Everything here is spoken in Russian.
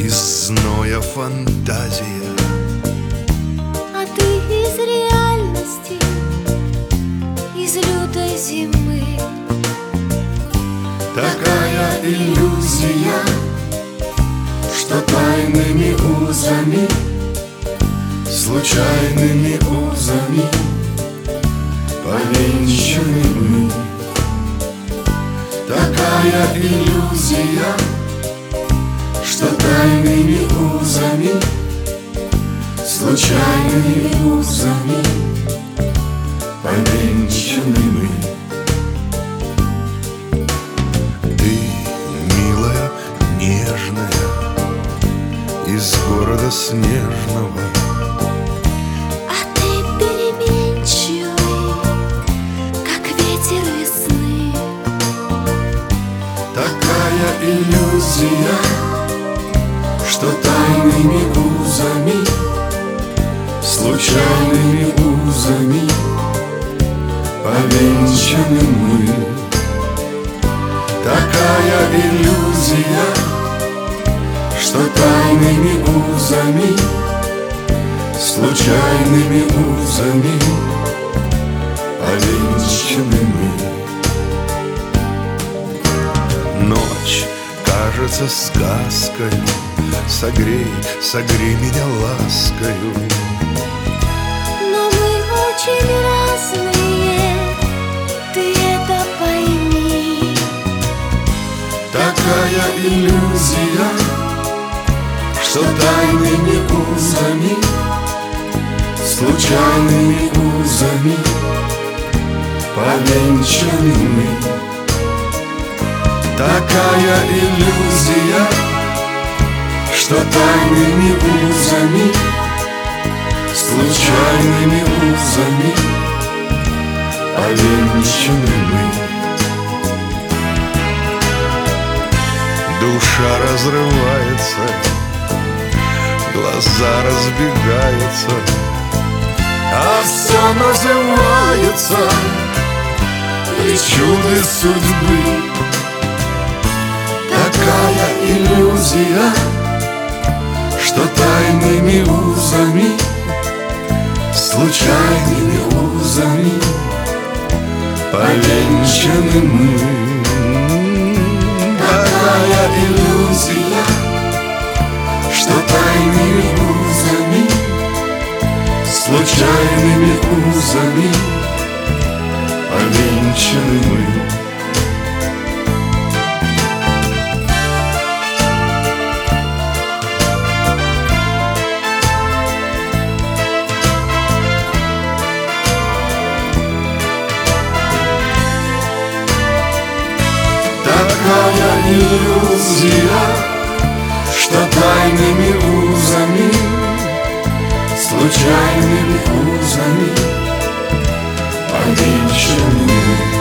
из зноя фантазия, а ты из реальности, из лютой зимы. Такая иллюзия, что тайными узами, случайными узами повенчаны мы. Такая иллюзия, что тайными узами, случайными узами повенчаны мы. ты, милая, нежная, из города снежного. А ты переменчивый, как ветер весны. Такая иллюзия, что тайными узами, случайными узами повенчаны мы. Такая иллюзия, что тайными узами, случайными узами повенчаны мы. Ночь кажется сказкою, согрей, согрей меня ласкою. Но мы очень разные, ты это пойми. Такая иллюзия, что тайными узами, случайными узами повенчаны мы. Такая иллюзия, что тайными узами, случайными узами повенчаны мы. Душа разрывается, глаза разбегаются, А все называется причудой судьбы. Такая иллюзия, что тайными узами, случайными узами повенчаны мы. Такая иллюзия, что тайными узами, случайными узами повенчаны мы. Такая иллюзия, что тайными узами, случайными узами повенчаны мы.